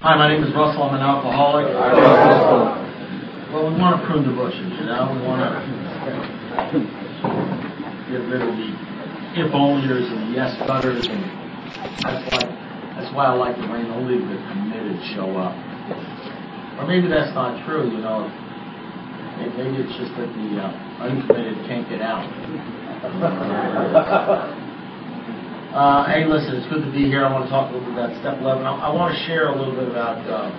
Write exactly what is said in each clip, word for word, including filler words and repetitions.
Hi, my name is Russell. I'm an alcoholic. Well, we want to prune the bushes, you know. We want to get rid of the if-onlyers and the yes-butters, and that's why that's why I like the rain. Only the committed show up. Or maybe that's not true, you know. Maybe it's just that the uh, uncommitted can't get out. Uh, hey, listen, it's good to be here. I want to talk a little bit about Step eleven. I, I want to share a little bit about uh,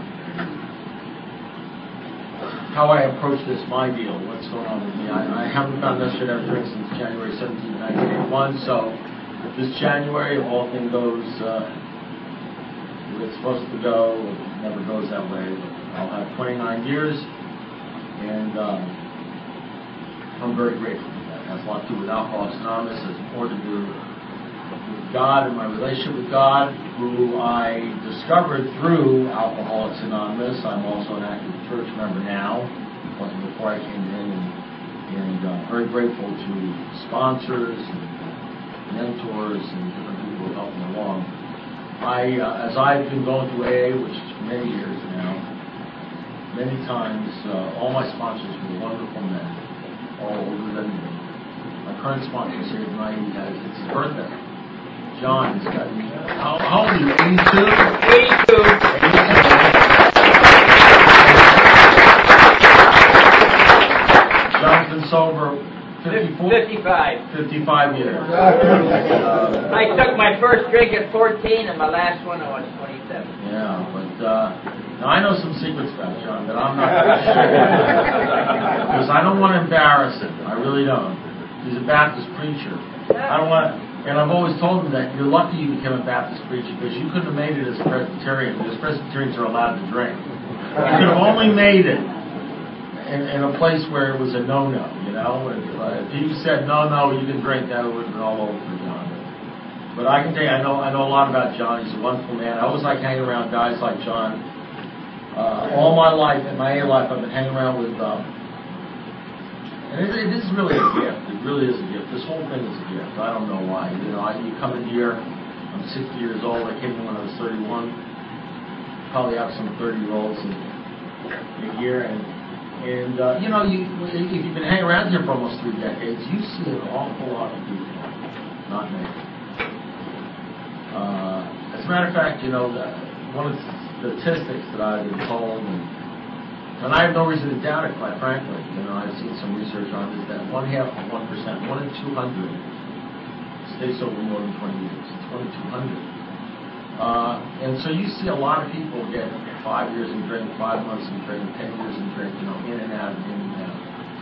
how I approach this, my deal, what's going on with me. I, I haven't found necessary to have a drink since January seventeenth, nineteen eighty-one, so this January, if all things goes uh, where it's supposed to go, it never goes that way. I'll have twenty-nine years, and um, I'm very grateful for that. It has a lot to do with Alcoholics Anonymous. It's important to do with God and my relationship with God, who I discovered through Alcoholics Anonymous. I'm also an active church member now. It wasn't before I came in, and, and uh, very grateful to sponsors and mentors and different people who helped me along. I, uh, as I've been going through A A, which is for many years now, many times, uh, all my sponsors were wonderful men, all older than me. My current sponsor is here tonight. He has, it's his birthday. John, he's got, how, how old are you, eighty-two? eighty-two. John's been sober fifty-four? fifty-five. fifty-five years. Uh, I took my first drink at fourteen, and my last one I was twenty-seven. Yeah, but uh, now I know some secrets about John that I'm not going to share. Because I don't want to embarrass him. I really don't. He's a Baptist preacher. I don't want to, and I've always told him that you're lucky you became a Baptist preacher, because you couldn't have made it as a Presbyterian, because Presbyterians are allowed to drink. You could have only made it in, in a place where it was a no-no, you know? If, uh, if you said, no, no, you can drink, that would have been all over for John. But I can tell you, I know, I know a lot about John. He's a wonderful man. I always like hanging around guys like John. Uh, all my life, in my A A life, I've been hanging around with, um, and it, it, this is really a gift. It really is a gift. This whole thing is a gift. I don't know why. You know, I, you come in here, I'm sixty years old. I came in when I was thirty-one. Probably have some thirty-year-olds in, in here. And, and uh, you know, you, if you've been hanging around here for almost three decades, you see an awful lot of people. Not me. Uh, as a matter of fact, you know, the, one of the statistics that I've been told, and, and I have no reason to doubt it, quite frankly. You know, I've seen some research on this, that one half of one percent, one in two hundred, stay sober more than twenty years. It's one in two hundred. Uh, and so you see a lot of people get five years in drink, five months in drink, ten years in drink, you know, in and out, in and out.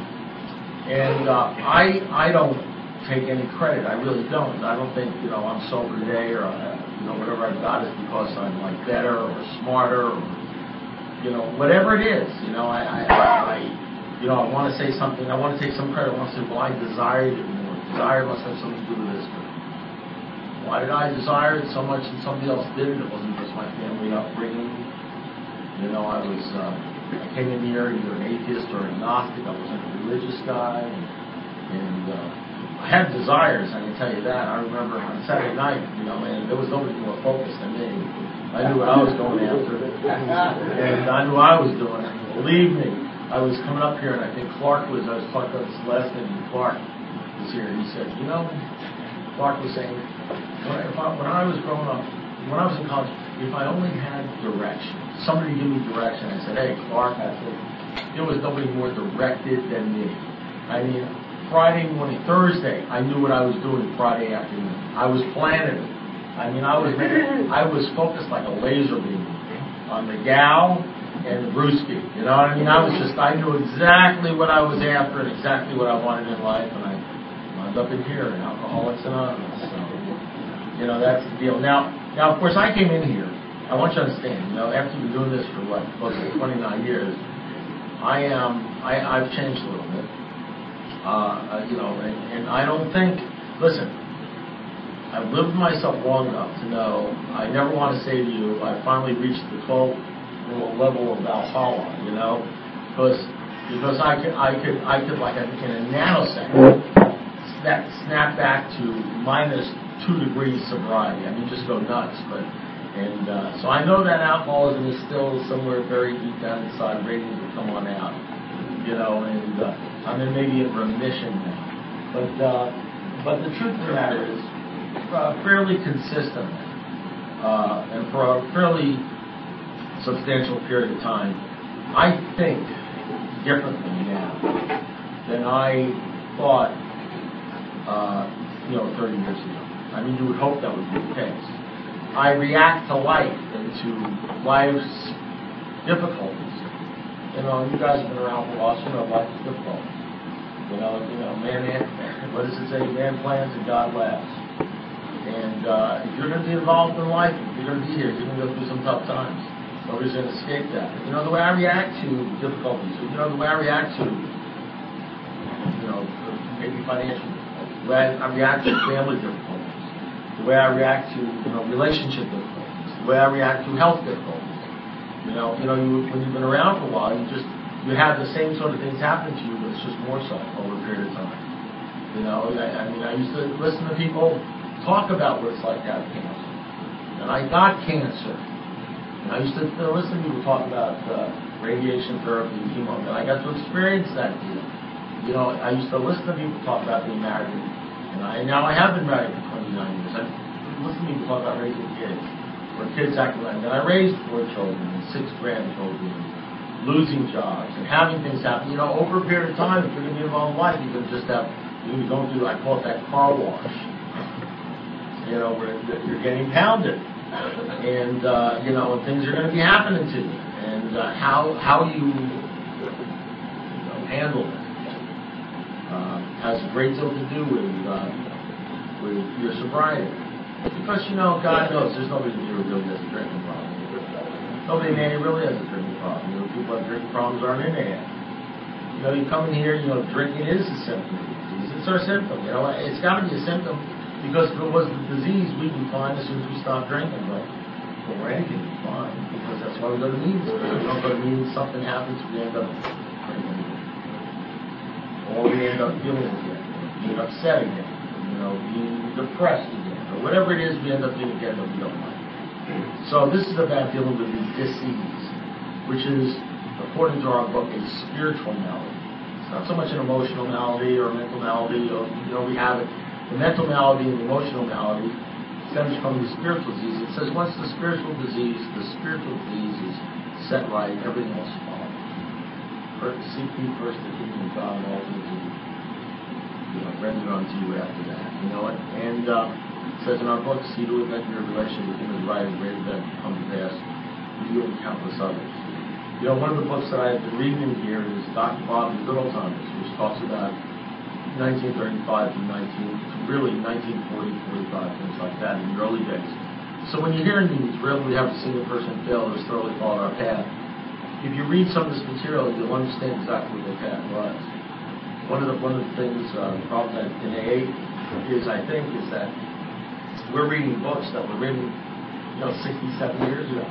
And uh, I, I don't take any credit. I really don't. I don't think, you know, I'm sober today, or uh, you know, whatever I've got is because I'm like better or smarter, or you know, whatever it is. You know, I, I, I you know, I want to say something. I want to take some credit. I want to say, well, I desired it more. Desire must have something to do with this. But why did I desire it so much and somebody else didn't? It wasn't just my family upbringing. You know, I was. Uh, I came in here either an atheist or agnostic. I wasn't a religious guy, and. and uh, I had desires, I can tell you that. I remember on Saturday night, you know, and there was nobody more focused than me. I knew what I was going after, and I knew what I was doing. Believe me, I was coming up here, and I think Clark was, I was talking about this last thing, and Clark was here, and he said, you know, Clark was saying, when I, if I, when I was growing up, when I was in college, if I only had direction, somebody give me direction. I said, hey, Clark, I said, there was nobody more directed than me. I mean, Friday morning, Thursday, I knew what I was doing Friday afternoon. I was planning it. I mean, I was I was focused like a laser beam on the gal and the brewski. You know what I mean? I was just, I knew exactly what I was after and exactly what I wanted in life, and I wound up in here in Alcoholics Anonymous. So, you know, that's the deal. Now, now, of course, I came in here. I want you to understand, you know, after we've been doing this for, what, close to twenty-nine years, I am, I, I've changed a little bit. Uh, you know, and, and I don't think, listen, I've lived myself long enough to know I never want to say to you, I finally reached the twelfth level of Valhalla, you know, because because I could, I could, I could like in a nanosecond snap, snap back to minus two degrees sobriety. I mean, just go nuts. But And uh, so I know that alcoholism is still somewhere very deep down inside, waiting to come on out. You know, and uh, I'm in maybe in remission now. But uh, but the truth of the matter is, uh, fairly consistent, uh, and for a fairly substantial period of time, I think differently now than I thought, uh, you know, thirty years ago. I mean, you would hope that would be the case. I react to life and to life's difficulties. You know, you guys have been around for a while, so you know life is difficult. You know, you know, man, man, what does it say? Man plans and God laughs. And uh, if you're going to be involved in life, if you're going to be here, you're going to go through some tough times. Nobody's going to escape that. You know, the way I react to difficulties, you know, the way I react to, you know, maybe financial difficulties, the way I react to family difficulties, the way I react to, you know, relationship difficulties, the way I react to health difficulties. You know, you know, you, when you've been around for a while, you just, you have the same sort of things happen to you, but it's just more so over a period of time. You know, I, I mean, I used to listen to people talk about what it's like to have cancer. And I got cancer. And I used to you know, listen to people talk about uh, radiation therapy and chemo, and I got to experience that deal. You know, I used to listen to people talk about being married, and I, now I have been married for twenty-nine years. I listen to people talk about raising kids, or kids acting like that. I raised four children and six grandchildren, and losing jobs, and having things happen. You know, over a period of time, if you're going to be involved in life, you're going to just have, you're going to be going through, I call it that car wash. You know, where you're getting pounded. And, uh, you know, things are going to be happening to you. And uh, how how you, you know, handle it uh, has a great deal to do with uh, with your sobriety. Because, you know, God knows there's nobody here who really has a drinking problem. Nobody in here really has a drinking problem. You know, people have drinking problems aren't in there. You know, you come in here, you know, drinking is a symptom of the disease. It's our symptom. You know, it's got to be a symptom. Because if it was the disease, we'd be fine as soon as we stopped drinking. But for anything, we'd be fine. Because that's why we go to meetings. If we don't go to meetings, something happens, we end up drinking. Or we end up dealing with it. Being upset again. You know, being depressed again. Or whatever it is, we end up doing again that we don't like. So this is about dealing with the disease, which is, according to our book, a spiritual malady. It's not so much an emotional malady or a mental malady. Or, you know, we have it. The mental malady and the emotional malady stems from the spiritual disease. It says once the spiritual disease, the spiritual disease is set right, everything else follows. First, seek ye first the kingdom of God and all things will be, you know, rendered unto you after that. You know it? And uh, it says in our book, see to it that your relationship with him is right and greater than come to pass with you and countless others. You know, one of the books that I have been reading here is Doctor Bob and the Good Old Timers, which talks about nineteen thirty-five to nineteen, really nineteen forty, forty-five, things like that in the early days. So when you hear these, really we haven't seen a person fail who's thoroughly followed our path. If you read some of this material, you'll understand exactly what their path was. One of the one of the things, uh, the problem that in A A is, I think, is that we're reading books that were written, you know, sixty-seven years ago,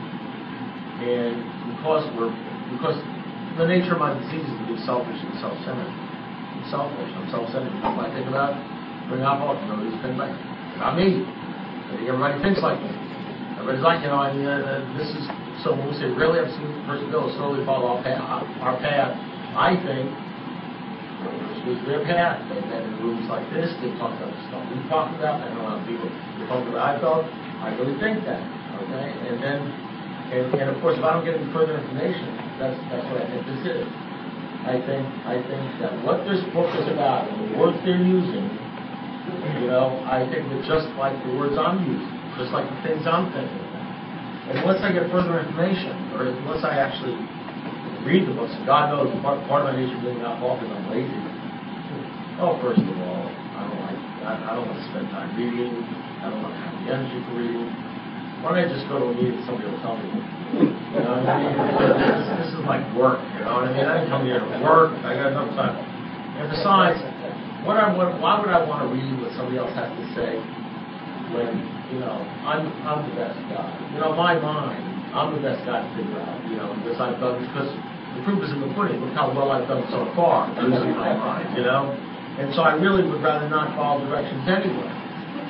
and because we're because the nature of my disease is to be selfish and self-centered. I'm selfish. I'm self-centered. You know what I think about? Bring alcohol. You know, just think about about me. I think everybody thinks like me. Everybody's like, you know, I mean, uh, this is so. When we say really, I've seen the person go slowly follow our path. Our path. I think this was their path. They met in rooms like this. They talked about the stuff we talked about. I don't know how people talk about. I felt. I really think that. Okay, and then, and, and of course, if I don't get any further information, that's that's what I think this is. I think I think that what this book is about and the words they're using, you know, I think it's just like the words I'm using, just like the things I'm thinking about. And unless I get further information, or unless I actually read the books, and God knows part, part of my nature being alcoholic is I'm lazy. Oh, first of all, I don't like I, I don't want to spend time reading. I don't want to have the energy for reading. Why don't I just go to a meeting and somebody will tell me? You know what I mean? This, this is like work, you know what I mean? I didn't come here to work. I got enough time. And besides, what I, what, why would I want to read what somebody else has to say when, you know, I'm I'm the best guy. You know, my mind, I'm the best guy to figure out, you know, because I've done, because the proof is in the pudding. Look how well I've done so far using my mind, you know? And so I really would rather not follow directions anyway.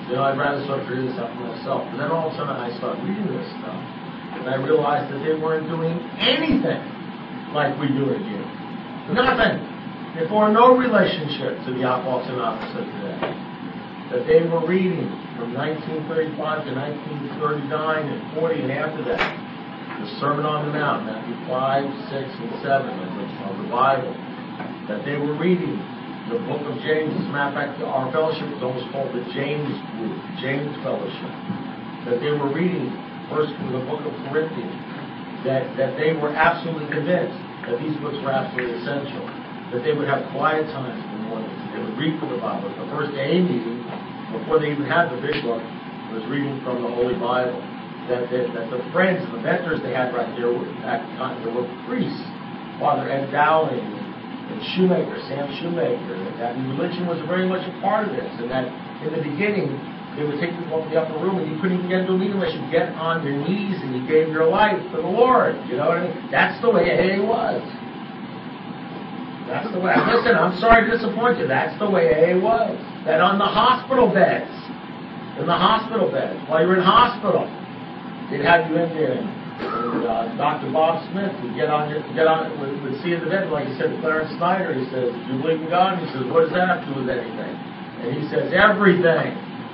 You know, I'd rather sort of figure this out for myself. But then all of a sudden I started reading this stuff, and I realized that they weren't doing anything like we do it here. Nothing. They bore no relationship to the Orthodox and opposite today. That they were reading from nineteen thirty-five to nineteen thirty-nine and forty and after that, the Sermon on the Mount, Matthew five, six, and seven of the, of the Bible. That they were reading the book of James. As a matter of fact, our fellowship was almost called the James Group, James Fellowship. That they were reading first from the book of Corinthians. That, that they were absolutely convinced that these books were absolutely essential. That they would have quiet times in the mornings. They would read from the Bible. The first A A meeting, before they even had the big book, was reading from the Holy Bible. That, that, that the friends and the mentors they had right there were, at the time, they were priests. Father Ed Dowling and Shoemaker, Sam Shoemaker. And that religion was very much a part of this. And that in the beginning, they would take people up in the upper room and you couldn't even get into a meeting unless you get on your knees and you gave your life to the Lord. You know what I mean? That's the way A A was. That's the way. Listen, I'm sorry to disappoint you. That's the way A A was. That on the hospital beds, in the hospital beds, while you're in hospital, they'd have you in there, and, and uh, Doctor Bob Smith would get on, your, get on, would, would see you in the bed, like he said to Clarence Snyder. He says, "Do you believe in God?" And he says, "What does that have to do with anything?" And he says, "Everything,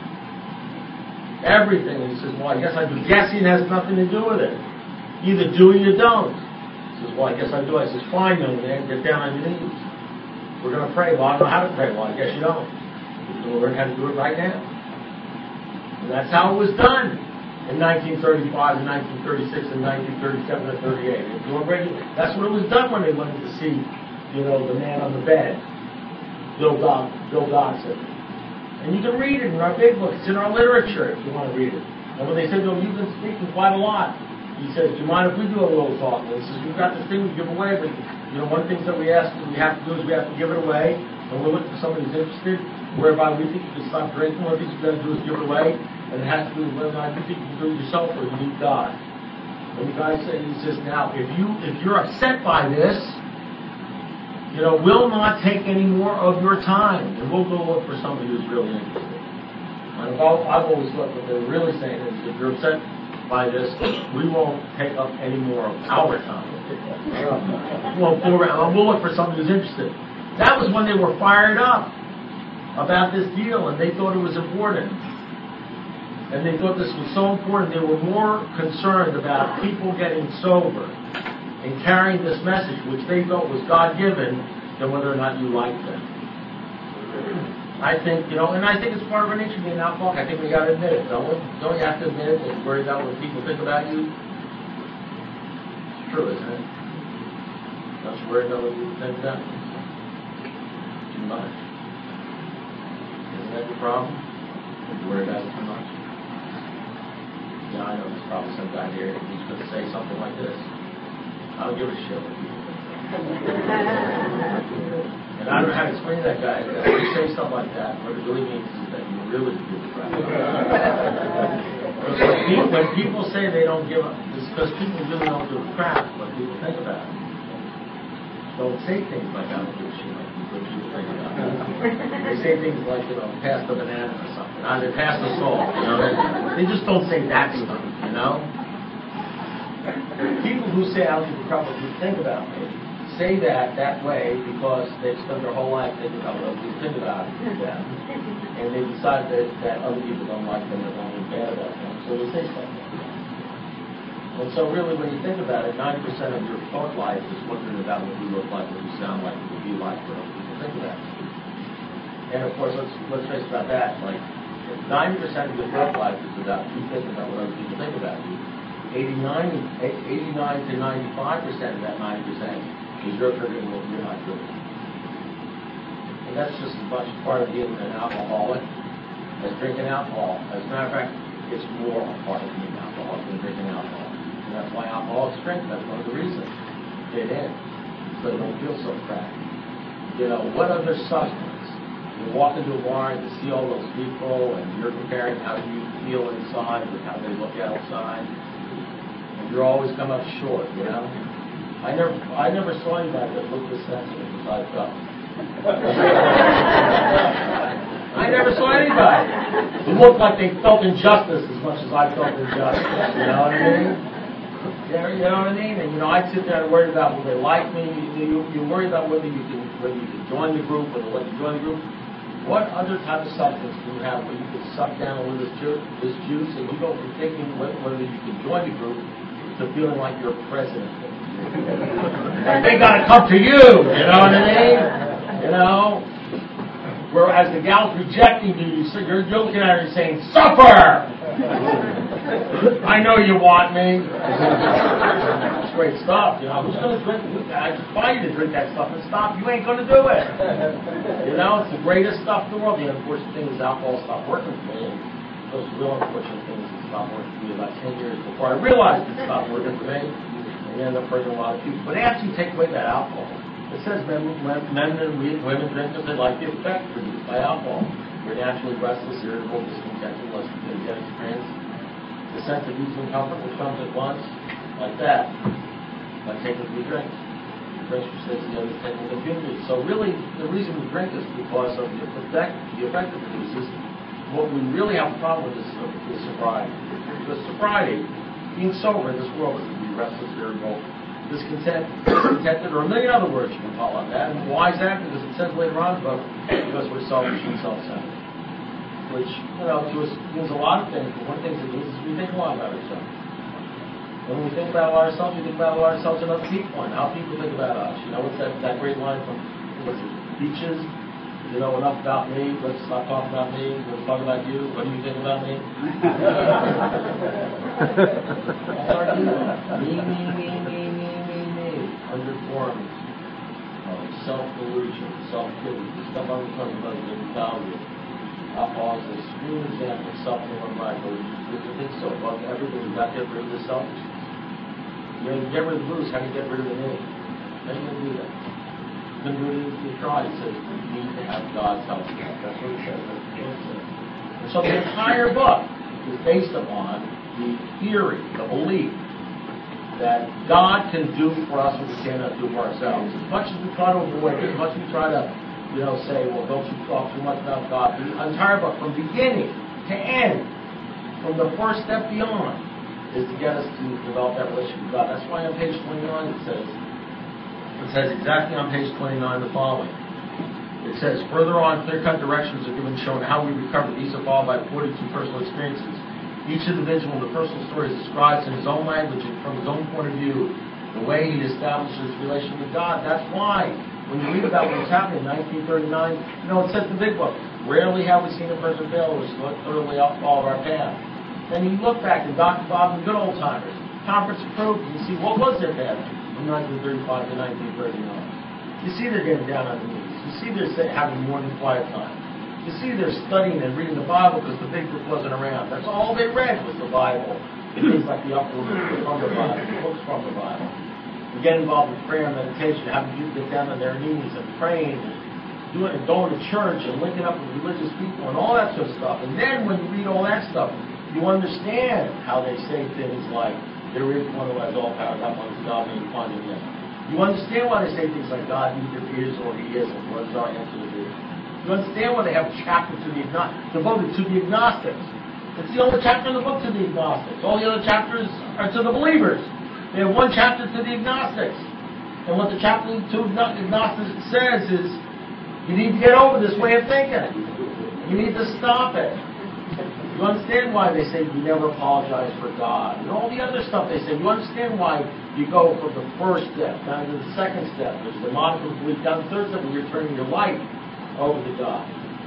everything." And he says, "Well, I guess I do." Guessing has nothing to do with it. Either do or you don't. He says, "Well, I guess I do." I says, "Fine, young man, get down on your knees. We're going to pray." "Well, I don't know how to pray." "Well, I guess you don't. You're going to learn how to do it right now." And that's how it was done in nineteen thirty-five and nineteen thirty-six and nineteen thirty-seven and thirty-eight. It was already, that's what it was done when they wanted to see, you know, the man on the bed, Bill, Doc, Bill Dodson. And you can read it in our big book. It's in our literature if you want to read it. And when they said, "No, you've been speaking quite a lot," he says, "Do you mind if we do a little talk?" And he says, "We've got this thing we give away, but you know, one of the things that we ask we have to do is we have to give it away. And we're looking for somebody who's interested, whereby we think you can stop drinking. One of the things you've got to do is give it away. And it has to do with whether or not you think you can do it yourself or you need God." And the guy said, he says, "Now, if you if you're upset by this, you know, we'll not take any more of your time, and we'll go look for somebody who's really interested." And I've, I've always thought what they're really saying is, if you're upset by this, we won't take up any more of our time. We'll, we'll look for somebody who's interested. That was when they were fired up about this deal, and they thought it was important. And they thought this was so important, they were more concerned about people getting sober and carrying this message, which they thought was God-given, than whether or not you liked them. I think, you know, and I think it's part of our nature being an alcoholic. I think we got to admit it, don't we? Don't you have to admit it and worry about what people think about you? It's true, isn't it? Don't you worry about what people think about you? Too much. Isn't that your problem? Don't you worry about it too much? Yeah, I know there's probably some guy here who's going to say something like this. I don't give a shit what people think. And I don't know how to explain to that guy that when you say stuff like that, what it really means is that you really give a crap. Because when people, when people say they don't give a, it's because people really don't give a crap what people think about it. Don't say things like I don't give a shit like what people think about it. They say things like, you know, pass the banana or something. Either pass the salt, you know. They just don't say that stuff, you know. People who say I don't give a crap what people think about me say that that way because they've spent their whole life thinking about what other people think about them, and they decide that, that other people don't like them or don't think bad about them, so they say stuff like that. And so really, when you think about it, ninety percent of your thought life is wondering about what you look like, what you sound like, what you be like, what other people think about you. And of course, let's let's face about that. Like ninety percent of your thought life is about you thinking about what other people think about you. eighty-nine, eighty-nine to ninety-five percent of that ninety percent is you're forgetting what you're not doing. And that's just as much part of being an alcoholic as drinking alcohol. As a matter of fact, it's more a part of being an alcoholic than drinking alcohol. And that's why alcoholics drink. That's one of the reasons. Get in. So they don't feel so crappy. You know, what other substance? You walk into a bar and you see all those people and you're comparing how you feel inside with how they look outside. And you're always come up short, you know? I never I never saw anybody that looked this sensitive as I felt. I never saw anybody who looked like they felt injustice as much as I felt injustice. You know what I mean? Yeah, you know what I mean? And you know, I sit there and worry about will they like me. You, you worry about whether you can whether you can join the group, whether let you join the group. What other type of substance do you have where you can suck down a little this juice, this juice, and you go from thinking whether you can join the group to feeling like you're president? Like they got to come to you. You know what I mean? You know. Whereas the gal's rejecting you, you're looking at her and saying, "Suffer! I know you want me." It's great stuff, you know. Who's going to drink? I just buy you to drink that stuff and stop. You ain't going to do it. You know, it's the greatest stuff in the world. The unfortunate thing is alcohol stopped working for me. And those real unfortunate things it stopped working for me about ten years before I realized it stopped working for me. And I ended up hurting a lot of people. But after you take away that alcohol, it says men, men and women drink because they like the effect produced by alcohol. You're naturally restless, irritable, discontented, less energetic experience. The sense of ease and comfort which comes at once, like that. Like taking three drinks. The drinks for six, the others taking the community. So really, the reason we drink is because of the effect, the effect it produces. What we really have a problem with is, is sobriety. Because sobriety, being sober in this world is to be restless, irritable, discontent, discontented, or a million other words you can call on that. And why is that? Because it says later on in the book, because we're selfish and self-centered. Which, you know, to us means a lot of things, but one thing it means is we think a lot about ourselves. When we think about ourselves, we think about ourselves and other people, and how people think about us. You know, what's that, that great line from, what's it, Beaches? You know, enough about me, let's stop talking about me, let's talk about you, what do you think about me? That's our deal. Me, me, me, me, me, me, me. Underformed. Uh, self-delusion, self-pity, the stuff I'm talking about is value. Alcohol is an extreme example of suffering on my body. You think so? Above everything, you've got to get rid of the selfishness. You know, you get rid of the booze, how do you get rid of the me? How do you do that? You can do it if you try. It says you need to have God's help. That's what it says. That's what it says. And so the entire book is based upon the theory, the belief that God can do for us what we cannot do for ourselves. As much as we try to avoid it, as much as we try to, you know, say, well, don't you talk too much about God. The entire book, from beginning to end, from the first step beyond, is to get us to develop that relationship with God. That's why on page twenty-nine it says, it says exactly on page twenty-nine the following. It says, further on, clear-cut directions are given showing how we recover. These are followed by forty-two personal experiences. Each individual in the personal story describes in his own language and from his own point of view the way he establishes his relation with God. That's why when you read about what was happening in nineteen thirty-nine, you know, it says in the big book, rarely have we seen a person fail who has thoroughly followed our path. Then you look back at Doctor Bob and the good old timers, conference approved, and you see what was their path from nineteen thirty-five to nineteen thirty-nine. You see they're getting down on the knees. You see they're having morning quiet time. You see they're studying and reading the Bible because the big book wasn't around. That's all they read was the Bible. Things like the upper from the Bible, the books from the Bible. And get involved in prayer and meditation, having people get down on their knees and praying and doing and going to church and linking up with religious people and all that sort of stuff. And then when you read all that stuff, you understand how they say things like, there is one who has all power, that one is God, and you find him in. You understand why they say things like God either is or he isn't. What is our answer to this? You understand why they have a chapter to the devoted to the agnostics. It's the only chapter in the book to the agnostics. All the other chapters are to the believers. They have one chapter to the agnostics. And what the chapter to agnostics says is, you need to get over this way of thinking. You need to stop it. You understand why they say you never apologize for God. And all the other stuff they say. You understand why you go from the first step down to the second step. There's the modicum of belief. Down to the third step, where you're turning your life over to God.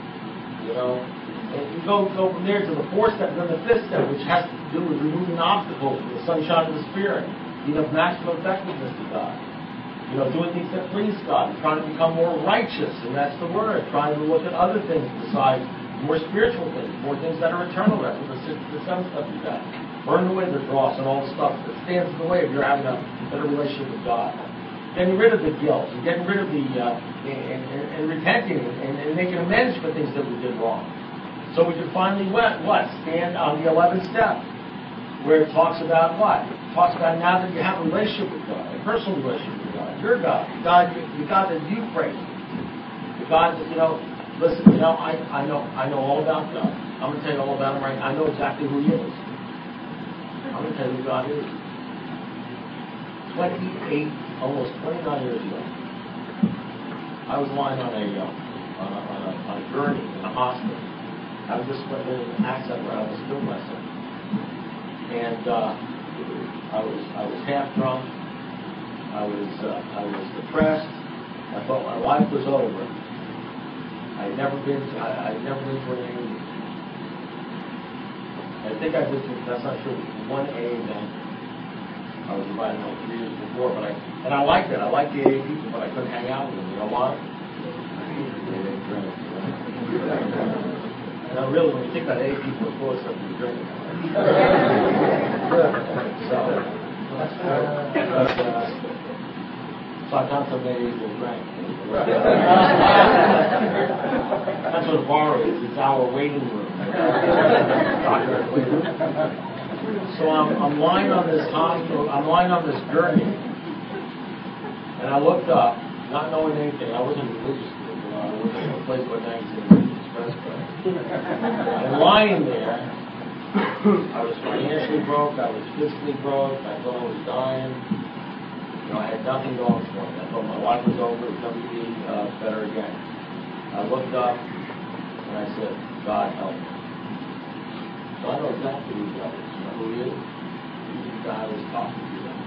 You know? And you go, go from there to the fourth step, and then the fifth step, which has to do with removing obstacles from the sunshine of the Spirit. You have maximum effectiveness to God. You know, doing things that please God, and trying to become more righteous, and that's the word. Trying to look at other things besides more spiritual things, more things that are eternal. That's what the sixth, the seventh step is that. Burn away the dross and all the stuff that stands in the way of your having a better relationship with God. Getting rid of the guilt and getting rid of the uh, and, and, and repenting and, and making amends for things that we did wrong. So we can finally what? What? Stand on the eleventh step, where it talks about what? It talks about now that you have a relationship with God, a personal relationship with God, your God, the God, the God that you pray to, the God that, you know, Listen, you know, I, I know I know all about God. I'm going to tell you all about him right now. I know exactly who he is. I'm going to tell you who God is. twenty-eight, almost twenty-nine years ago, I was lying on a, uh, on a, on a, on a gurney in a hospital. I was just in an accident where I was killed myself. And uh, I was I was half drunk. I was uh, I was depressed. I thought my life was over. I'd never been to, I, I'd never been to an A A meeting. I think I did, that's not true, one A A event. I was invited home three years before, but I, and I liked it. I liked the A A people, but I couldn't hang out with them. You know why? They didn't drink. Now really, when you think about A A people, it's full of stuff you drink. So, that's true. But, uh, so I got some A A people drank. That's what a bar is. It's our waiting room. So I'm, I'm lying on this hospital. I'm lying on this gurney, and I looked up, not knowing anything. I wasn't religious, you know. I wasn't in a place where magazine express. And lying there, I was financially broke. I was physically broke. I thought I was dying. You know, I had nothing going for me. I thought my life was over. It was going to be uh, better again. I looked up and I said, God help me. So I know exactly who God is. You know who he is? He's the guy who was talking to them.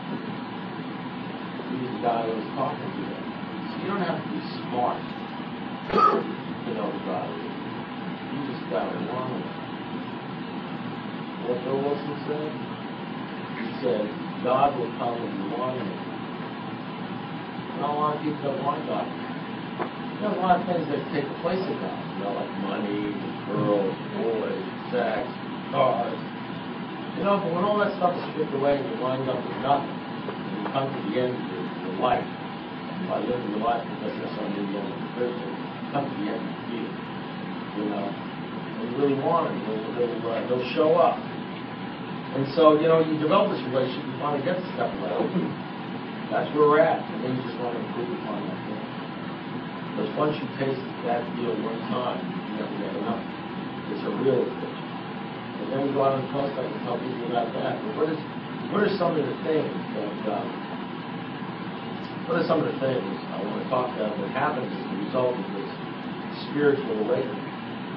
He's the guy who was talking to them. So you don't have to be smart to know who God is. You just got to want him. What Bill Wilson said? He said, God will come when you want him. Not a lot of people don't want God. There's a lot of things that take the place of God, you know, like money, girls, boys, sex, cars. You know, but when all that stuff is stripped away and you wind up with nothing, and you come to the end of your, your life, by living your life, because that's what I'm doing in prison, you come to the end of you, you know, and you really want it, they'll, they'll, uh, they'll show up. And so, you know, you develop this relationship, you finally get to step away. That's where we're at, and then you just want to improve upon that thing. Because once you taste that deal one time, you never get enough. It's a real addiction. And then we go out on the coast and tell people about that. But what is what are some of the things that um, what are some of the things I want to talk about that happens as a result of this spiritual awakening?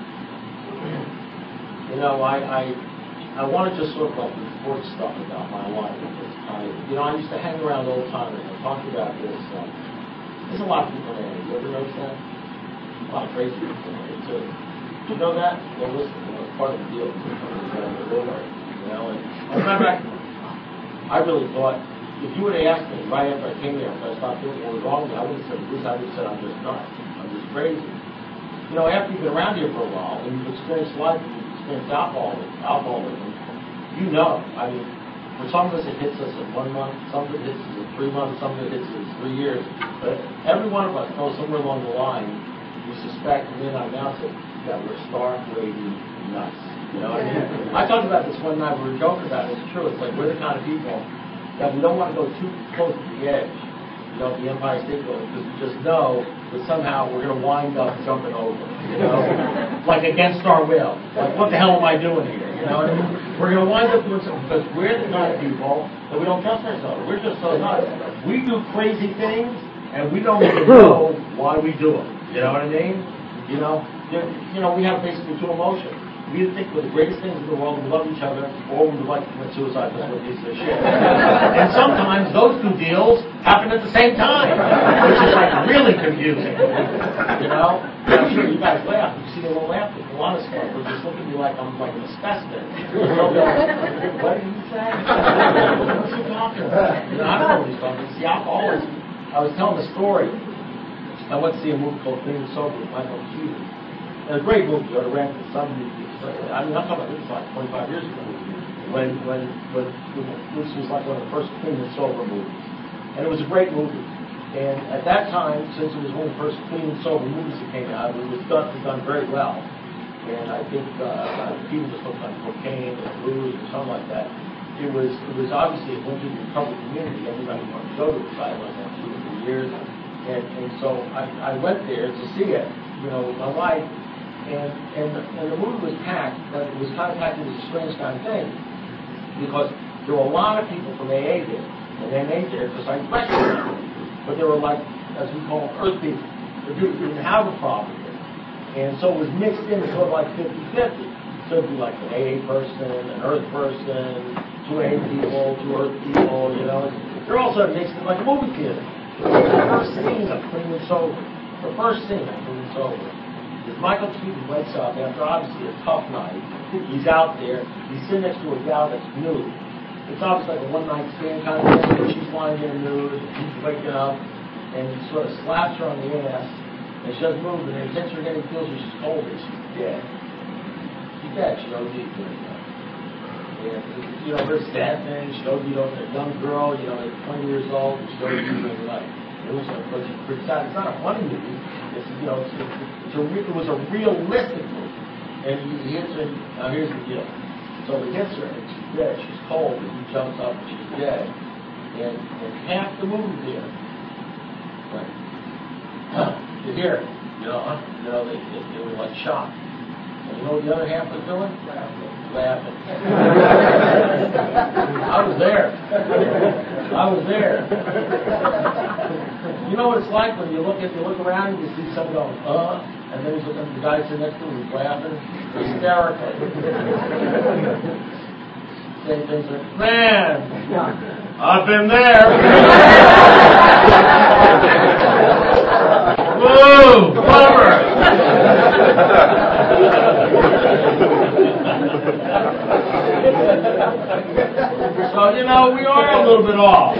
You know, I I, I want to just sort of like report stuff about my life. I, you know, I used to hang around old timers. I talked about this. Um, There's a lot of people in there. You ever notice that? A lot of crazy people in there, too. You know that? Well, listen, you know, it's part of the deal. You know, and as a matter of fact, I really thought, if you would have asked me right after I came here, if I stopped doing what was wrong with me, I would have said, Bruce, I would have said, I'm just nuts. I'm just crazy. You know, after you've been around here for a while, and you've experienced life, and you've experienced alcoholism, alcoholism, you know, I mean, for some of us, it hits us in one month. Some of it hits us in three months. Some of it hits us in three years. But every one of us knows somewhere along the line, we suspect, and may not announce it, that we're stark, raving nuts. You know what I mean? I talked about this one night. We were joking about it. It's true. It's like we're the kind of people that we don't want to go too close to the edge, you know, the Empire State Building, because we just know that somehow we're going to wind up jumping over, you know, like against our will. Like, what the hell am I doing here? You know what I mean? We're going to wind up doing something because we're the kind of people that we don't trust ourselves. We're just so nuts. We do crazy things, and we don't even know why we do them. You know what I mean? You know, you know, we have basically two emotions. We either think we're the greatest things in the world, we love each other, or we would like to commit suicide because we're a piece of shit. And sometimes those two deals happen at the same time, which is like really confusing. You know? I'm sure you guys laugh. You see a little laugh at a lot of stuff. We're just looking at me like I'm like an specimen. What did he say? What's he talking about? You know, I don't know what he's talking about. See, alcoholism. I was telling a story. I went to see a movie called Clean and Sober with Michael Keaton. And a great movie. You ought to rent it. Somebody, I mean, I'm talking about this like twenty-five years ago. When, when, when, this was like one of the first Clean and Sober movies. And it was a great movie. And at that time, since it was one of the first Clean and Sober movies that came out, it was done, it was done very well. And I think uh, people was hooked on cocaine or booze or something like that. It was it was obviously a went to the recovery community. Everybody wanted to go to it. I went there two or three years. And, and so I, I went there to see it. you know, with my wife, and and the, and the movie was packed, but it was kind of packed. It was a strange kind of thing because there were a lot of people from A A there, and then they there because I recognized them, but they were like, as we call them, earth people. The people didn't have a problem with it, and so it was mixed in, sort of like fifty-fifty. So it'd be like an A A person, an earth person, two A A people, two earth people, you know. They're also mixed in like a movie theater. The first scene of Clean It's Over, the first scene of Clean It's Over, is Michael Keaton wakes up after obviously a tough night. He's out there, he's sitting next to a gal that's nude. It's obviously like a one-night stand kind of thing, where she's lying there nude, and he's waking up, and he sort of slaps her on the ass, and she doesn't move, and then he takes her again, he feels her, she's cold, and she's dead. She's dead, she O D'd doing that. And, you know, very sad thing, she O D'd over a young girl, you know, like twenty years old, and she O D'd during the night. It was a, it was pretty sad. It's not a funny movie. It's, you know, it's, it's a, it was a realistic movie. And he, he hits her, now here's the deal. So he hits her, and she's dead, she's cold, and he jumps up, and she's dead. And, and half the movie theater, right, you hear it, you know, huh? You know, they, they, they were like shocked. And you know what the other half was doing? Laughing. I was there. I was there. You know what it's like when you look at you look around and you see someone going, uh, and then he's looking at the guy sitting next to him, he's laughing, hysterical. Same things like, man, I've been there. Woo, clever. So, you know, we are a little bit off.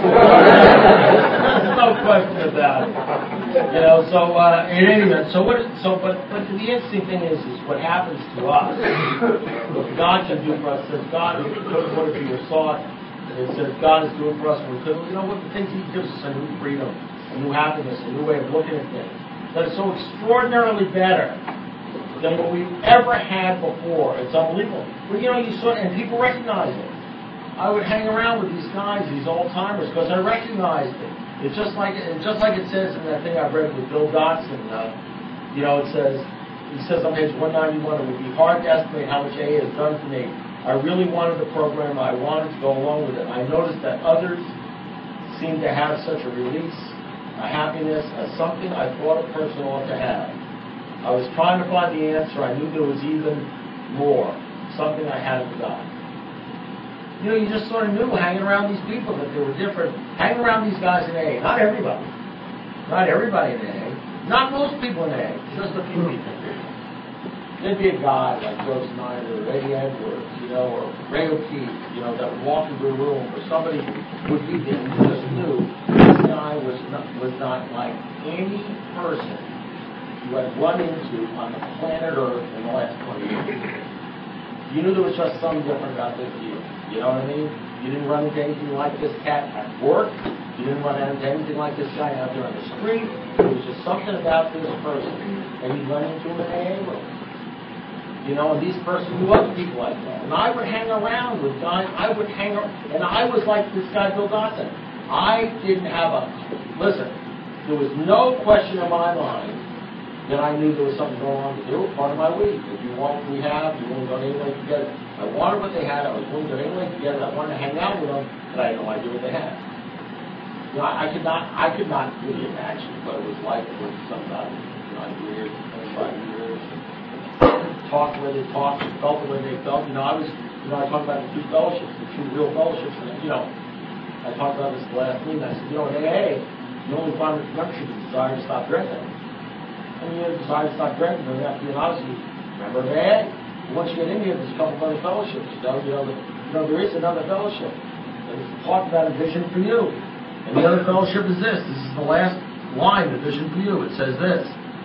There's no question about it. You know, so, uh, in any event, so what, so, but, but the interesting thing is, is what happens to us, what God can do for us, says God, what if you were thought, it says God is doing for us, we could, you know, what the things He gives us, a new freedom, a new happiness, a new way of looking at things, that is so extraordinarily better than what we've ever had before. It's unbelievable. Well, you know, you saw, and people recognize it. I would hang around with these guys, these old-timers, because I recognized it. It's just like it's just like it says in that thing I read with Bill Dotson. Uh, you know, it says, he says on page one ninety-one, it would be hard to estimate how much A A has done for me. I really wanted the program. I wanted to go along with it. I noticed that others seem to have such a release, a happiness, as something I thought a person ought to have. I was trying to find the answer. I knew there was even more, something I hadn't got. You know, you just sort of knew, hanging around these people, that they were different. Hanging around these guys in A A. Not everybody. Not everybody in A A. Not most people in A A. Just a few people. There'd be a guy like Joe Snyder or Eddie Edwards, you know, or Ray O'Keefe, you know, that would walk into a room or somebody would be there and you just knew this guy was not, was not like any person you had run into on the planet Earth in the last twenty years. You knew there was just something different about this deal. You know what I mean? You didn't run into anything like this cat at work. You didn't run into anything like this guy out there on the street. There was just something about this person. And you'd run into him in an A A room. You know, and these persons knew other people like that. And I would hang around with guys. I would hang around. And I was like this guy, Bill Dotson. I didn't have a... Listen, there was no question in my mind that I knew there was something going on to do. Part of my week. If you want what we have, you want to go any way to get it. I wanted what they had. I was willing to go any way to get it. I wanted to hang out with them, but I had no idea what they had. You know, I, I could not. I could not really imagine what it was like with somebody. You know, years, twenty-five years. Talked the way they talked, felt the way they felt. You know, I was. You know, I talked about the two fellowships, the two real fellowships, and you know, I talked about this last meeting. I said, you know, in A A, the only requirement for membership is the desire to stop drinking. I mean, you decide to stop drinking, then you have to be an obviously member of A A. But once you get in here, there's a couple of other fellowships. You know, you know, the, you know there is another fellowship. And it's talked about a vision for you. And the other fellowship is this. This is the last line, the vision for you. It says this.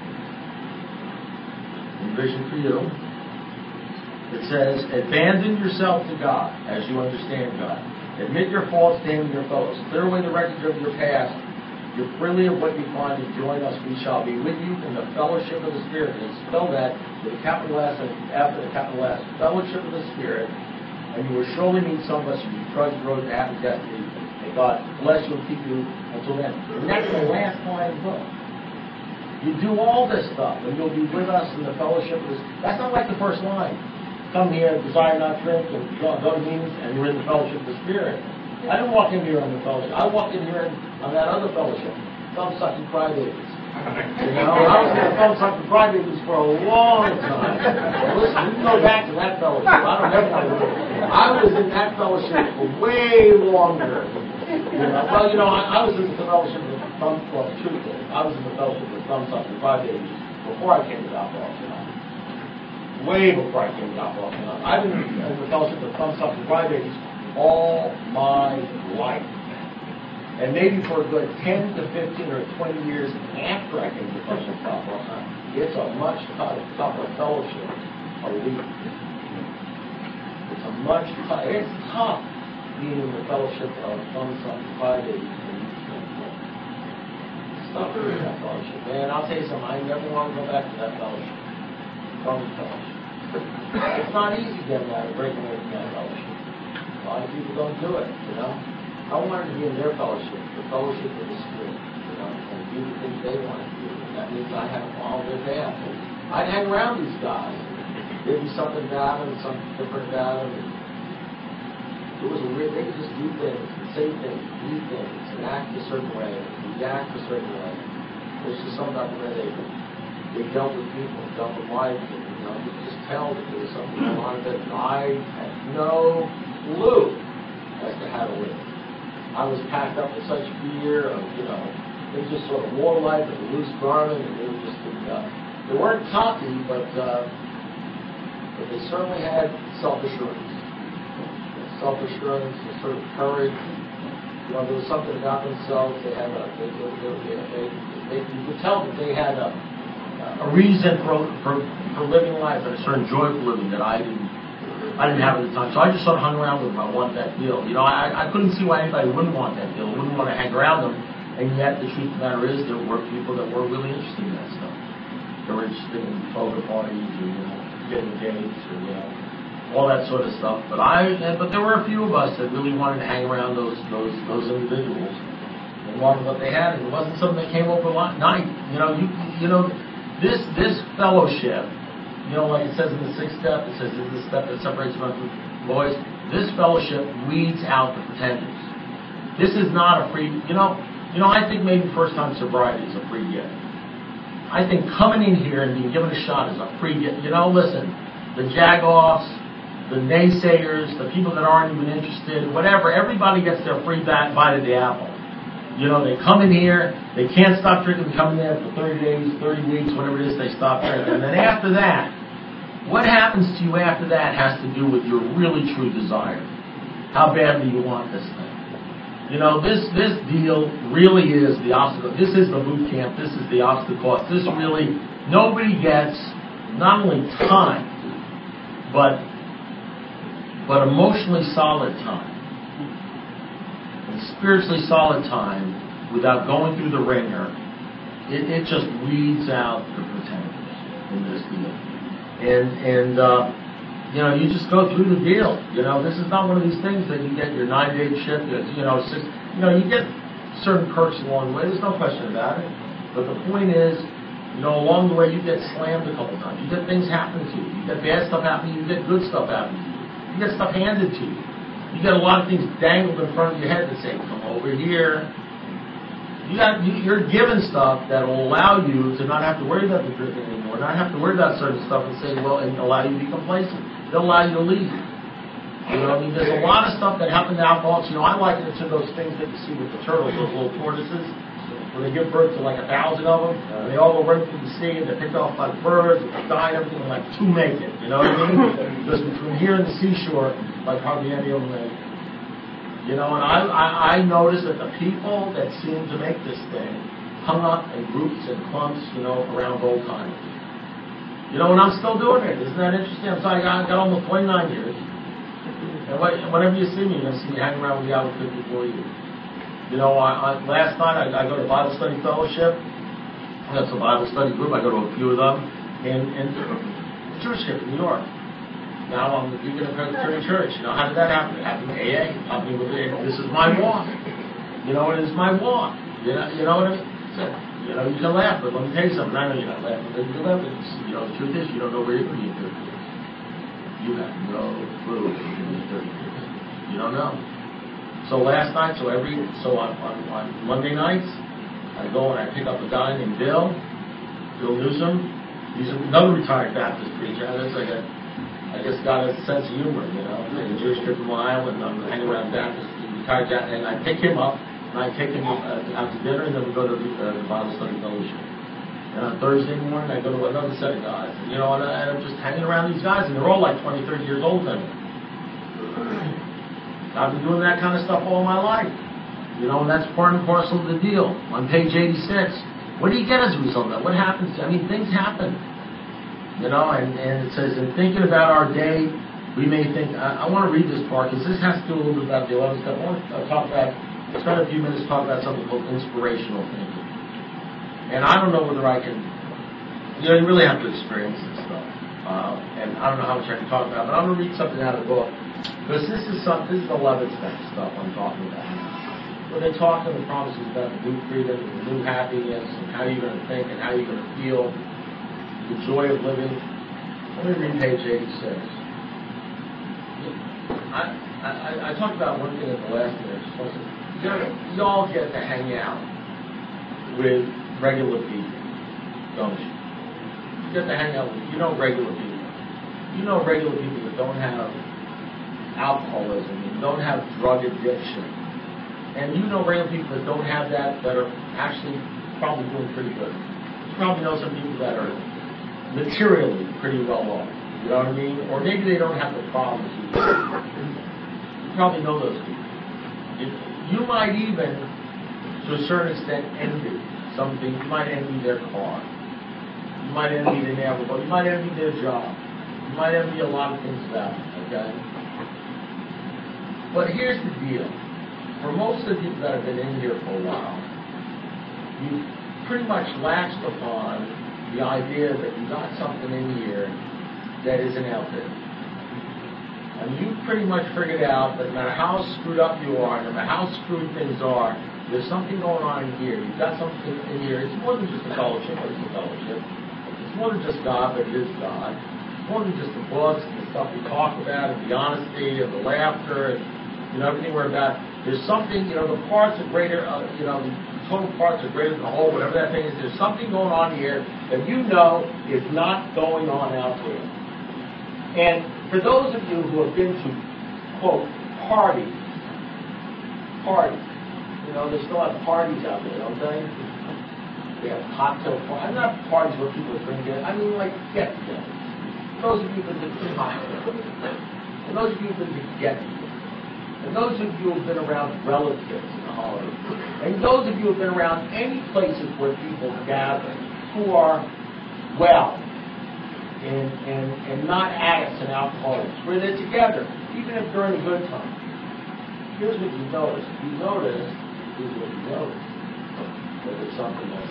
In vision for you, it says, abandon yourself to God as you understand God. Admit your faults, damn your fellows. Clear away the wreckage of your past. You're freely of what you find, and join us. We shall be with you in the fellowship of the Spirit. And spell that with a capital S and after the capital S. Fellowship of the Spirit. And you will surely meet some of us who you trudge the road to happy destiny. And God bless you and keep you until then. And that's the last line of the book. You do all this stuff, and you'll be with us in the fellowship of this. That's not like the first line. Come here, desire not drink, and go, go to meetings, and you're in the fellowship of the Spirit. I didn't walk in here on the fellowship. I walked in here on that other fellowship, thumb sucking crybabies. You know, I was in the thumb sucking crybabies for a long time. Well, listen, you can go back to that fellowship. I don't have one. I was in that fellowship for way longer. You know, well, you know, I, I was in the fellowship of thumb. Well, the truth is, I was in the fellowship of thumb sucking crybabies before I came to Alcoholics Anonymous. Way before I came to Alcoholics Anonymous. I've been in the fellowship of thumb sucking crybabies all my life. And maybe for a good ten to fifteen or twenty years after I came to the fellowship of Alcoholics Anonymous. It's a much tougher fellowship a week. It's a much tougher, it's tough being in the fellowship of thumb sucking crybabies. It's tough being in that fellowship. Man, I'll tell you something, I never want to go back to that fellowship. From the fellowship. It's not easy getting out of breaking away from that fellowship. A lot of people don't do it, you know. I wanted to be in their fellowship, the fellowship of the Spirit, you know, and do the things they want to do. And that means I had to follow their path. And I'd hang around these guys. There'd be something about them, something different about them. And it was a real, they could just do things, and say things, and do things, and act a certain way, and react a certain way. There's just something about the way they, they dealt with people, dealt with life, and, you know, you could just tell that there was something going on that I had no clue as to how to live. I was packed up with such fear of, you know, they just sort of wore life as a loose garment, and they were just, uh, they weren't cocky, but, uh, but they certainly had self-assurance. Self-assurance, a sort of courage. You know, there was something about themselves. They had a, they, they, they, they, they, you could tell that they had a, a reason for, for, for living life, and a certain joyful living that I didn't, I didn't have at the time. So I just sort of hung around with them. I wanted that deal. You know, I, I couldn't see why anybody wouldn't want that deal, wouldn't want to hang around them. And yet, the truth of the matter is, there were people that were really interested in that stuff. They were interested in photo parties, or, you know, getting dates, or, you know, all that sort of stuff. But I, but there were a few of us that really wanted to hang around those those those individuals and wanted what they had. And it wasn't something that came overnight. You know, you you know, this this fellowship. You know, like it says in the sixth step, it says this is the step that separates us from boys. This fellowship weeds out the pretenders. This is not a free, you know, you know, I think maybe first time sobriety is a free gift. I think coming in here and being given a shot is a free gift. You know, listen, the jagoffs, the naysayers, the people that aren't even interested, whatever, everybody gets their free bite of the apple. You know, they come in here, they can't stop drinking, they come in there for thirty days, thirty weeks, whatever it is, they stop drinking. And then after that, what happens to you after that has to do with your really true desire. How badly you want this thing. You know, this this deal really is the obstacle. This is the boot camp. This is the obstacle course. This really, nobody gets not only time, but, but emotionally solid time. Spiritually solid time without going through the ringer. It, it just weeds out the pretenders in this deal. And, and uh, you know, you just go through the deal. You know, this is not one of these things that you get your nine-day shift, you know, six, you know, you get certain perks along the way. There's no question about it. But the point is, you know, along the way you get slammed a couple times. You get things happening to you. You get bad stuff happening to you. You get good stuff happening to you. You get stuff handed to you. You got a lot of things dangled in front of your head that say, come over here. You got, you're given stuff that will allow you to not have to worry about the drinking anymore, not have to worry about certain stuff and say, well, and allow you to be complacent. They'll allow you to leave. You know, I mean, there's a lot of stuff that happens to alcoholics. You know, I liken it to those things that you see with the turtles, those little tortoises, where they give birth to like a thousand of them, and they all go right through the sea, and they're picked off by the birds, and they die and everything, and like two make it. You know what I mean? Because between here and the seashore, like hardly any of them make it. You know, and I, I, I noticed that the people that seemed to make this thing hung up in groups and clumps, you know, around old timers. You know, and I'm still doing it. Isn't that interesting? I'm sorry, I got almost twenty-nine years. And whenever you see me, you're going to see me hanging around with the hour fifty-four years. You know, I, I, last night I, I go to Bible Study Fellowship. That's a Bible study group. I go to a few of them. And, and Churchship in New York. Now I'm the deacon of Presbyterian Church. You know, how did that happen? It happened to A A. It happened with A A. This is my walk. You know, it is my walk. You know, you know what I mean? So You know, you can laugh, but let me tell you something. I know you're not laughing, but you're laughing. You know, the truth is, you don't know where you're going to get thirty years. You have no clue where you're going to get thirty years. You don't know. So last night, so every, so on, on, on Monday nights, I go and I pick up a guy named Bill, Bill Newsom. He's another retired Baptist preacher. That's like a, I guess got a sense of humor, you know. I'm a Jewish trip from Long Island. I'm hanging around Baptist, retired Baptist, and I pick him up and I take him uh, out to dinner, and then we go to the, uh, the Bible study fellowship. And on Thursday morning, I go to another set of guys, and, you know, and, I, and I'm just hanging around these guys, and they're all like twenty, thirty years older than me. I've been doing that kind of stuff all my life. You know, and that's part and parcel of the deal. On page eighty-six, what do you get as a result of that? What happens? I mean, things happen. You know, and, and it says, in thinking about our day, we may think, I, I want to read this part, because this has to do a little bit about the eleventh step. I want to talk about, spend a few minutes talking about something called inspirational thinking. And I don't know whether I can, you know, you really have to experience this stuff. Uh, and I don't know how much I can talk about, but I'm going to read something out of the book. Because this is some, this is the eleventh step stuff I'm talking about. When they talk in the promises about the new freedom, the new happiness, and how you're going to think and how you're going to feel, the joy of living. Let me read page eighty-six. I, I, I talked about one thing at the last thing. I just want to say, you know, you all get to hang out with regular people, don't you? You get to hang out with, you know, regular people. You know regular people that don't have alcoholism, and don't have drug addiction. And you know regular people that don't have that, that are actually probably doing pretty good. You probably know some people that are materially pretty well off. You know what I mean? Or maybe they don't have the problems you do. You probably know those people. You, you might even, to a certain extent, envy something. You might envy their car. You might envy their neighborhood. You might envy their job. You might envy a lot of things about it, okay? But here's the deal. For most of the people that have been in here for a while, you've pretty much latched upon the idea that you got something in here that isn't out there. I mean, you've pretty much figured out that no matter how screwed up you are, no matter how screwed things are, there's something going on in here. You've got something in here. It's more than just a fellowship, but it's a fellowship. It's more than just God, but it is God. It's more than just the books and the stuff we talk about and the honesty and the laughter and, you know, everything we're about. There's something, you know, the parts are greater, uh, you know, the total parts are greater than the whole, whatever that thing is. There's something going on here that you know is not going on out there. And for those of you who have been to, quote, parties, parties, you know, they still have parties out there, don't they? They have cocktail parties. I'm not parties where people drink it. I mean, like, get-together. Those of you who've been to cocktails. And those of you who've been to get-together. And those of you who have been around relatives in the holidays, and those of you who have been around any places where people gather who are well and, and, and not addicts and alcoholics, where they're together, even if during a good time. Here's what you notice. You notice, here's what you notice, that there's something else.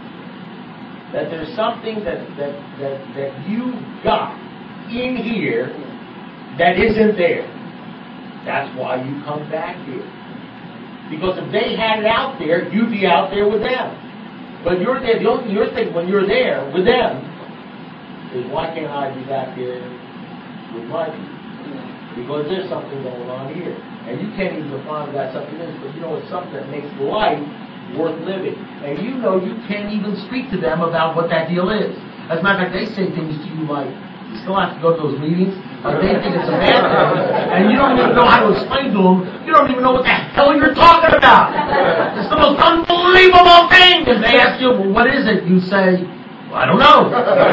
That there's something that, that, that, that you've got in here that isn't there. That's why you come back here. Because if they had it out there, you'd be out there with them. But you're there. The only thing you're thinking when you're there with them is, why can't I be back here with my people? Because there's something going on here. And you can't even define what that something is, but you know it's something that makes life worth living. And you know you can't even speak to them about what that deal is. As a matter of fact, they say things to you like, you still have to go to those meetings, but they think it's a bad thing, and you don't even know how to explain to them, you don't even know what the hell you're talking about. It's the most unbelievable thing. If they ask you, well, what is it? You say, well, I don't know.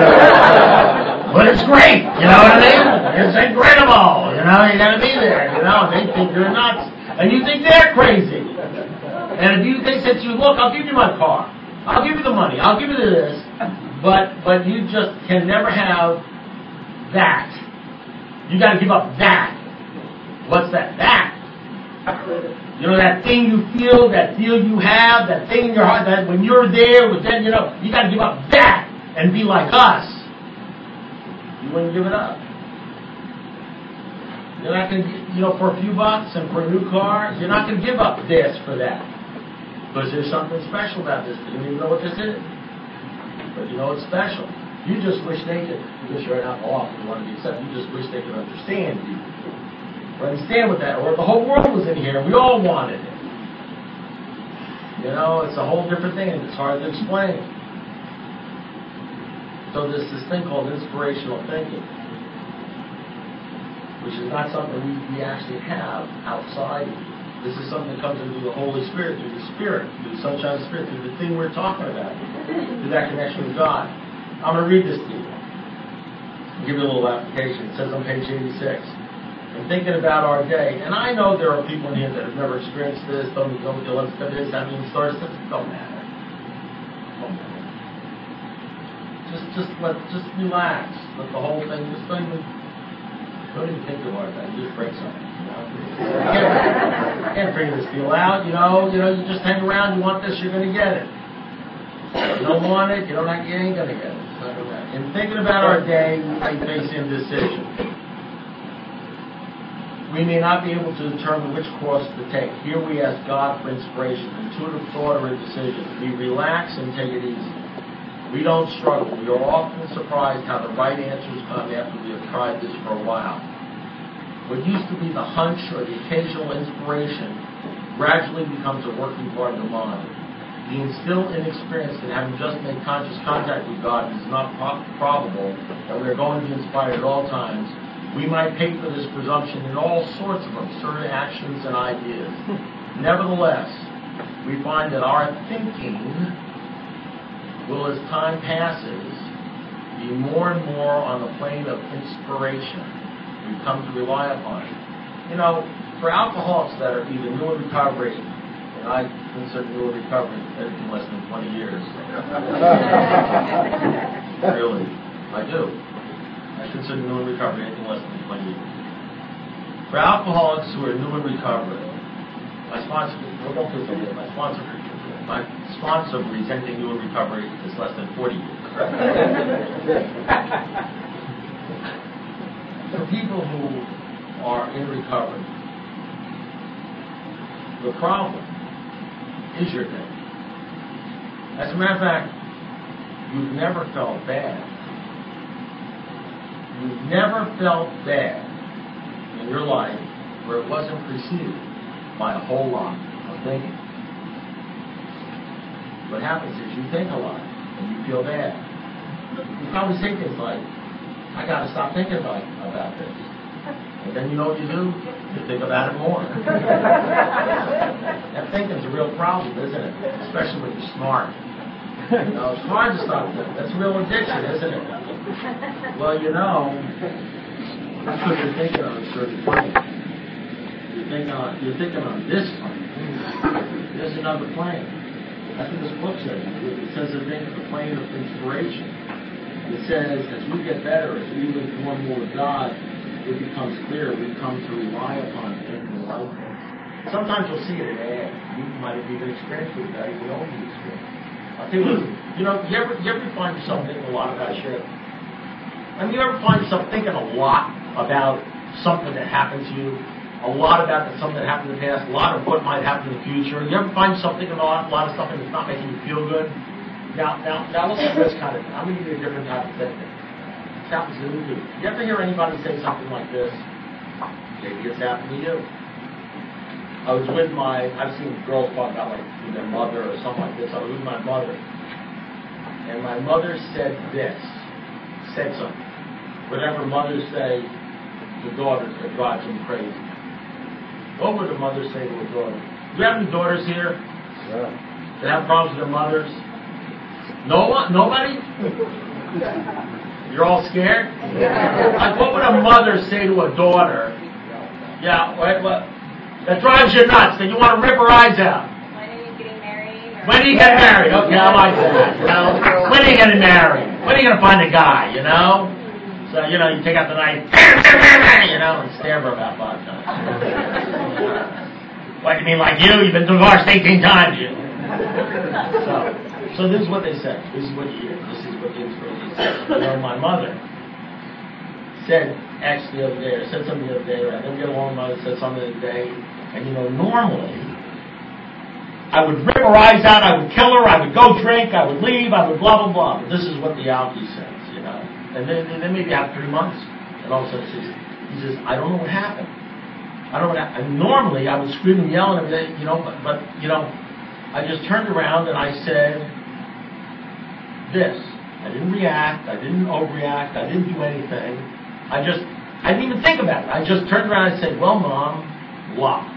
But it's great, you know what I mean? It's incredible, you know, you gotta be there, you know, and they think you're nuts. And you think they're crazy. And if you, they said to you, look, I'll give you my car. I'll give you the money. I'll give you this. But, but you just can never have that. You got to give up that. What's that? That. You know, that thing you feel, that deal you have, that thing in your heart, that when you're there with them, you know, you got to give up that and be like us. You wouldn't give it up. You're not going to, you know, for a few bucks and for a new car, you're not going to give up this for that. Because there's something special about this. You don't even know what this is. But you know it's special. You just wish they could, because you're an alcoholic and you want to be accepted, you just wish they could understand you. Or understand what that, or if the whole world was in here, we all wanted it. You know, it's a whole different thing, and it's hard to explain. So there's this thing called inspirational thinking, which is not something we, we actually have outside. This is something that comes into the Holy Spirit, through the Spirit, through the Sunshine of the Spirit, through the thing we're talking about, through that connection with God. I'm going to read this to you. I'll give you a little application. It says on page eighty-six. I'm thinking about our day, and I know there are people in here that have never experienced this, don't know what this, I mean, stars, don't matter. Don't matter. Just, just let, just relax. Let the whole thing, just don't even, don't even think too hard about it. You just break something. You know? You can't, you can't figure this deal out. You know, you know, you just hang around. You want this, you're going to get it. You don't want it, you don't. You ain't going to get it. In thinking about our day, we may face indecision. We may not be able to determine which course to take. Here we ask God for inspiration, intuitive thought, or a decision. We relax and take it easy. We don't struggle. We are often surprised how the right answers come after we have tried this for a while. What used to be the hunch or the occasional inspiration gradually becomes a working part of the mind. Being still inexperienced and having just made conscious contact with God, it is not pro- probable that we are going to be inspired at all times. We might pay for this presumption in all sorts of absurd actions and ideas. Nevertheless, we find that our thinking will, as time passes, be more and more on the plane of inspiration. We come to rely upon it. You know, for alcoholics that are either new in recovery, and I consider new in recovery anything less than twenty years. Really, I do. I consider new in recovery anything less than twenty years. For alcoholics who are new in recovery, my sponsor, well, don't feel so good, my sponsor, my sponsor believes anything new in recovery is less than forty years. For people who are in recovery, the problem is your thing. As a matter of fact, you've never felt bad. You've never felt bad in your life where it wasn't preceded by a whole lot of thinking. What happens is you think a lot and you feel bad. You probably say things like, I gotta stop thinking about, about this. And then you know what you do? You think about it more. That thinking's a real problem, isn't it? Especially when you're smart. You know, it's hard to stop thinking. That's a real addiction, isn't it? Well, you know, that's what you're thinking on a certain plane. You're thinking on, you're thinking on this plane. There's another plane. That's what this book says. It says a thing, the plane of inspiration. It says, as we get better, as we live more and more with God, it becomes clear we come to rely upon things and like things. Sometimes you'll see it in ads. You might have even experienced it without even knowing you experienced it. I'll tell you, you know, you ever, you ever find yourself thinking a lot about shit? I mean, you ever find yourself thinking a lot about something that happened to you? A lot about something that happened in the past, a lot of what might happen in the future. You ever find yourself thinking a lot, a lot of stuff that's not making you feel good? Now, now, now listen to this kind of thing. I'm going to give you a different type of thinking. This happens to me. You ever hear anybody say something like this? Maybe it's happened to you. I was with my, I've seen girls talk about like with their mother or something like this. I was with my mother. And my mother said this. Said something. Whatever mothers say to daughters that drives them crazy. What would a mother say to a daughter? Do you have any daughters here? Yeah. That have problems with their mothers? No one? Nobody? You're all scared? Like, what would a mother say to a daughter? Yeah, what, what? That drives you nuts, that you want to rip her eyes out. When are you getting married? Or When are you getting married? Okay, I like that. You know? When are you getting married? When are you going to find a guy, you know? So, you know, you take out the knife, you know, and stab her about five times. What do you mean, like you? You've been divorced eighteen times, you. So, so this is what they say. This is what you hear. This is what the inspiration says. You know, my mother said X the other day, or said something the other day, or I didn't get along with my mother, said something the other day, and you know, normally, I would rip her eyes out, I would kill her, I would go drink, I would leave, I would blah, blah, blah. But this is what the alky says, you know. And then, and then maybe after three months, and all of a sudden he says, he says, I don't know what happened. I don't know what happened. And normally I would scream and yell and everything, you know, but, but, you know, I just turned around and I said this. I didn't react, I didn't overreact, I didn't do anything. I just, I didn't even think about it. I just turned around and said, well, Mom, blah.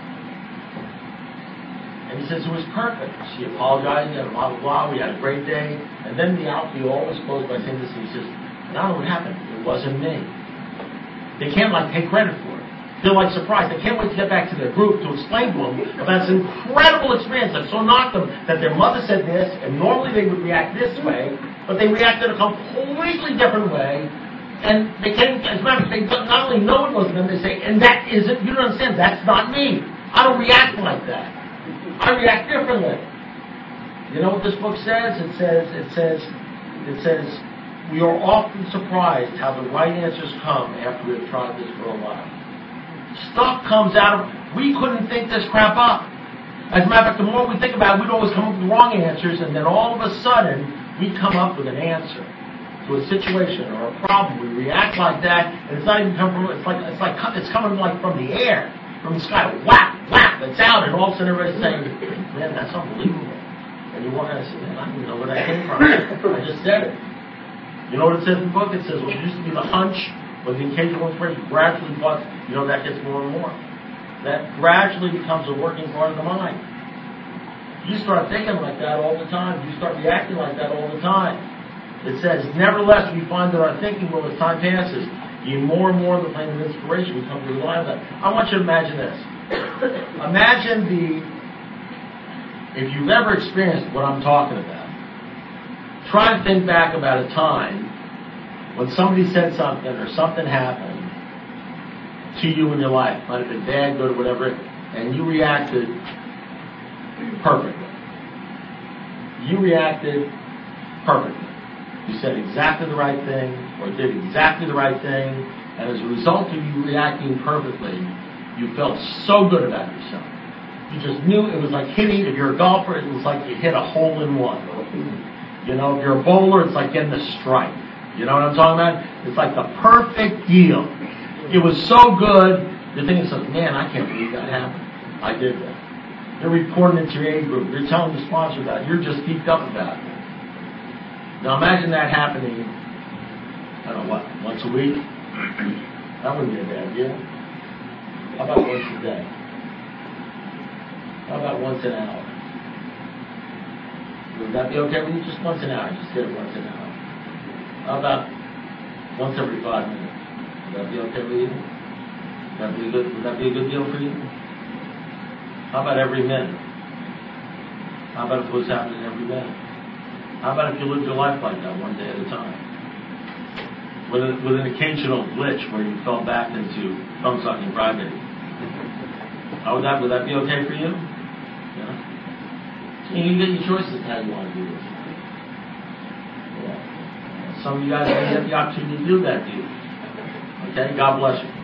And he says, it was perfect. She apologized, and blah, blah, blah. We had a great day. And then the alky always closed by saying this, and he says, and I don't know what happened. It wasn't me. They can't, like, take credit for it. They're, like, surprised. They can't wait to get back to their group to explain to them about this incredible experience that so knocked them that their mother said this, and normally they would react this way, but they reacted a completely different way. And they can't, as a matter of fact, they not only know it wasn't them, they say, and that isn't, you don't understand, that's not me. I don't react like that. I react differently. You know what this book says? It says, it says, it says, we are often surprised how the right answers come after we have tried this for a while. Stuff comes out of, we couldn't think this crap up. As a matter of fact, the more we think about it, we'd always come up with the wrong answers, and then all of a sudden, we come up with an answer to a situation or a problem. We react like that, and it's not even coming from, it's like, it's like, it's coming like from the air. From the sky, whap, whap, it's out, and all of a sudden everybody's saying, man, that's unbelievable. And you walk out and say, man, I don't even know where that came from. I just said it. You know what it says in the book? It says, what used to be the hunch, or the occasional inspiration, gradually, but you know, that gets more and more. That gradually becomes a working part of the mind. You start thinking like that all the time. You start reacting like that all the time. It says, nevertheless, we find that our thinking will, as time passes, even more and more of the plane of inspiration, we come to rely on that. I want you to imagine this. Imagine the, if you've ever experienced what I'm talking about, try to think back about a time when somebody said something or something happened to you in your life, might have been bad, good, or whatever, and you reacted perfectly. You reacted perfectly. You said exactly the right thing, or did exactly the right thing, and as a result of you reacting perfectly, you felt so good about yourself. You just knew it was like hitting, if you're a golfer, it was like you hit a hole in one. You know, if you're a bowler, it's like getting a strike. You know what I'm talking about? It's like the perfect deal. It was so good, you're thinking, man, I can't believe that happened. I did that. You're reporting it to your A group. You're telling the sponsor about it. You're just geeked up about it. Now imagine that happening, I don't know what, once a week? That wouldn't be a bad deal. How about once a day? How about once an hour? Would that be okay with you? Just once an hour. Just get it once an hour. How about once every five minutes? Would that be okay with you? Would that be a good, would that be a good deal for you? How about every minute? How about if it was happening every minute? How about if you lived your life like that, one day at a time? With, a, with an occasional glitch where you fell back into thumb-sucking crybaby. How would that, would that be okay for you? Yeah. So you get your choices how you want to do this. Yeah. Some of you guys may get the opportunity to do that, do you? Okay? God bless you.